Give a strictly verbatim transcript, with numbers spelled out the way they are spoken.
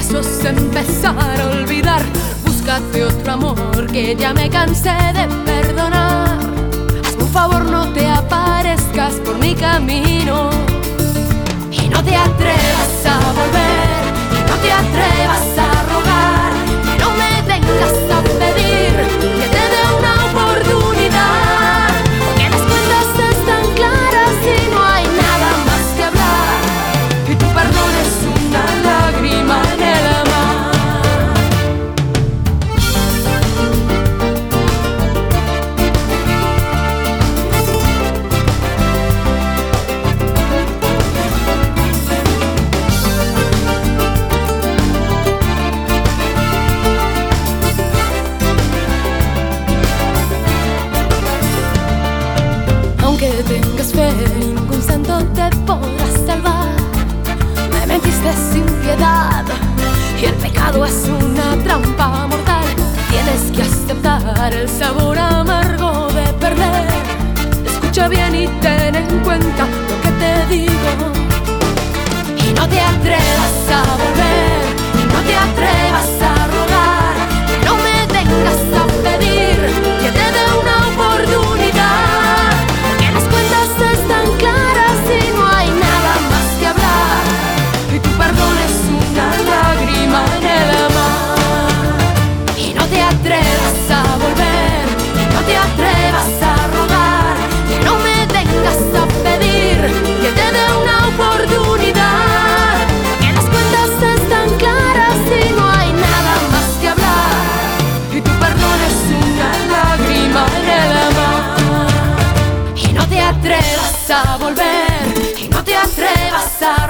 besos empezar a olvidar. Búscate otro amor que ya me cansé de perdonar. Hazme un favor, no te aparezcas por mi camino y no te atrevas a volver, y no te atrevas a rogar, que no me vengas a pedir que te dé una oportunidad, porque las cuentas están claras y no hay nada más que hablar, y tu perdón es una lágrima en el mar. Aunque tengas fe, ningún santo te podrá salvar. Me mentiste sin piedad y el pecado es una trampa mortal. Tienes que aceptar el sabor amargo de perder. Escucha bien y ten en cuenta lo que te digo, y no te atrevas a volver, y no te atrevas a rogar, que no me vengas a pedir que te dé una oportunidad, porque las cuentas están claras y no hay nada más que hablar, y tu perdón es una lágrima en el mar. Y no te atrevas a volver, y no te atrevas a rogar, que no me vengas a pedir que te dé una oportunidad, porque las cuentas están claras y no hay nada más que hablar, y tu perdón es una lágrima en el mar. Y no te atrevas a volver, y no te atrevas a